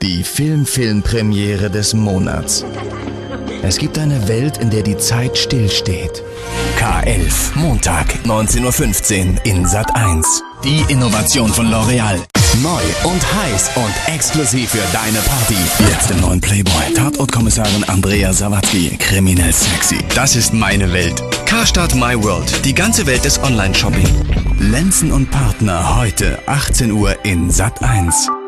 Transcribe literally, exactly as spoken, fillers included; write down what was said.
Die Film-Film-Premiere des Monats. Es gibt eine Welt, in der die Zeit stillsteht. K elf, Montag, neunzehn Uhr fünfzehn in Sat eins. Die Innovation von L'Oreal. Neu und heiß und exklusiv für deine Party. Jetzt im neuen Playboy. Tatortkommissarin Andrea Sawatzki. Kriminell sexy. Das ist meine Welt. Karstadt My World. Die ganze Welt des Online-Shopping. Lenzen und Partner heute achtzehn Uhr in Sat eins.